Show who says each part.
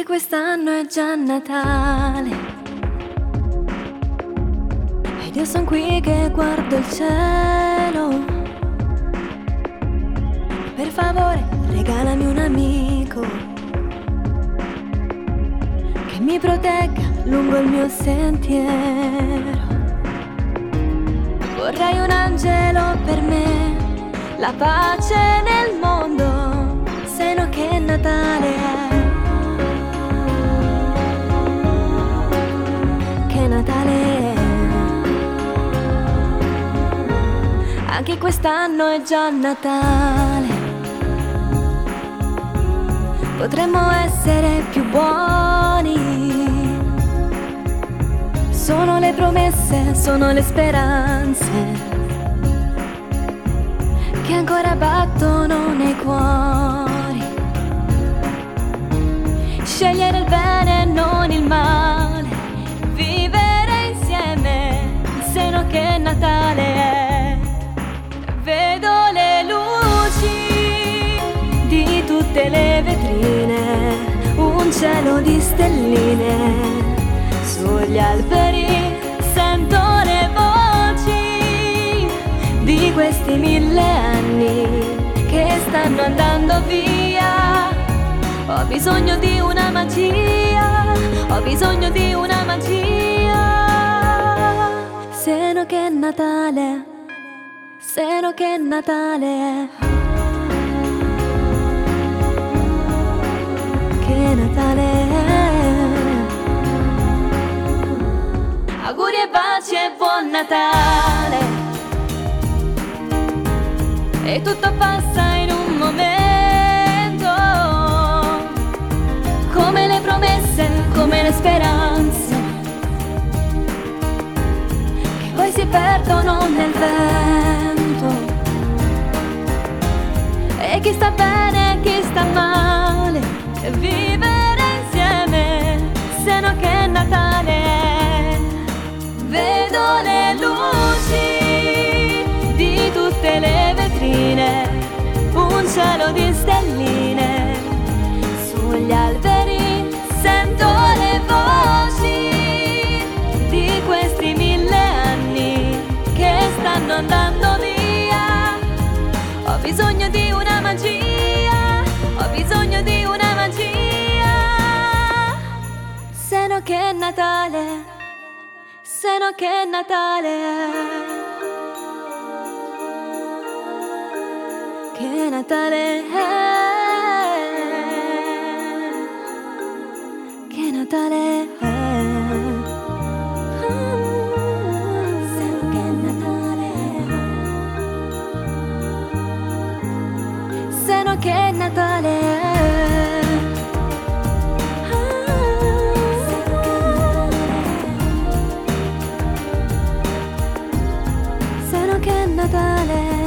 Speaker 1: quest'anno è già Natale ed io son qui che guardo il cielo. Per favore regalami un amico che mi protegga lungo il mio sentiero. Vorrei un angelo per me, la pace nel mondo, se no che Natale è. Che Natale è. Anche quest'anno è già Natale. Potremmo essere più buoni. Sono le promesse, sono le speranze che ancora battono nei cuori. Scegliere il bene e non il male, vivere insieme, se no che Natale è. Vedo le luci di tutte le vetrine, un cielo di stelline. Sugli alberi sento le voci di questi 1000 anni che stanno andando via. Ho bisogno di una magia, ho bisogno di una magia. Se no che Natale, se no che Natale è. Che Natale è. Auguri e baci e buon Natale. E tutto passa in un momento, come le promesse, come le speranze, che poi si perdono nel vento. E chi sta bene e chi sta male, vivere insieme, se no che Natale è. Vedo le luci di tutte le vetrine, un cielo di stelline. Sugli alberi sento le voci di questi 1000 anni che stanno andando via. Ho bisogno di una magia, ho bisogno di una magia. Se no che Natale, se no che Natale è. Che Natale è. Che Natale è. Se no che Natale è. Se no che Natale è. Che Natale